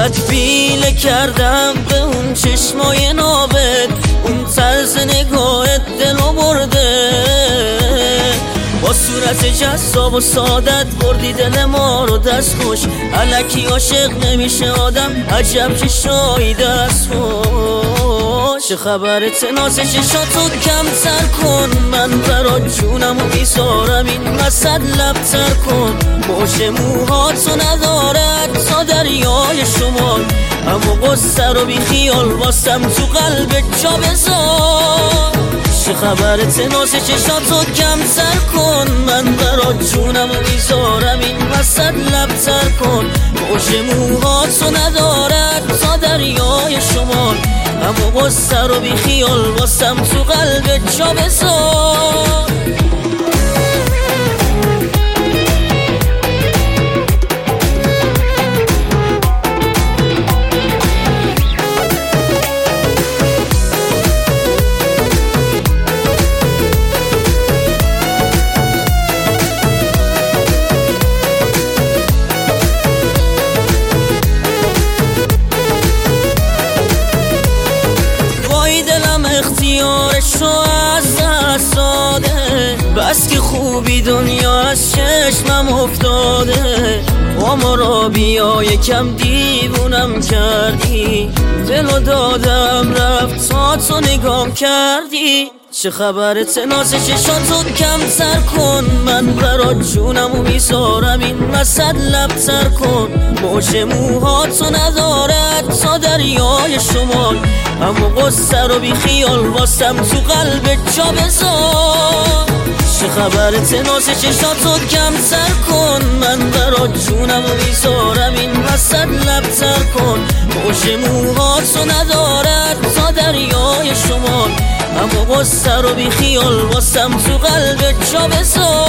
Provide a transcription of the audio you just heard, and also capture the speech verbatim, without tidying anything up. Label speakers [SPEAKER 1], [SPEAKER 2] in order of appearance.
[SPEAKER 1] تکبیله کردم به اون چشمای نابت، اون طرز نگاهت دلو برده. با صورت جذاب و سادت بردی دل ما رو دست خوش. الکی عاشق نمیشه آدم، عجب که شایی دست خوش. چه خبرت ناز چشاتو کمتر کن، من برات جونم و میذارم این وسط لبتر کن. موج موهاتو ندارد تا دریای شمال، اما قصه رو بی خیال واسم تو قلبت جا بذار. چه خبرت ناز چشاتو کمتر کن، من برات جونم و میذارم این وسط لبتر کن. موج موهاتو ندارد تا دریای شمال، اما قصه رو بی خیال واسم تو قلبت جا بذار. اختیارشو از دست داده، بس که خوبی دنیا از چشمم افتاده. اما را بیا یکم دیوونم کردی، دلو دادم رفت تا تو نگام کردی. چه خبرت ناز چشاتو کمتر کن، من برات جونم و میذارم این وسط لبتر کن. موج موهاتو ندارد تا دریای شمال، اما قصه رو بی خیال واسم تو قلبت جا بذار. چه خبرت ناز چشاتو کمتر کن، من برات جونم و میذارم این وسط لبتر کن. موج موهاتو ندارد تا دریای شمال، اما قصه رو بی خیال واسم تو قلبت جا بذار.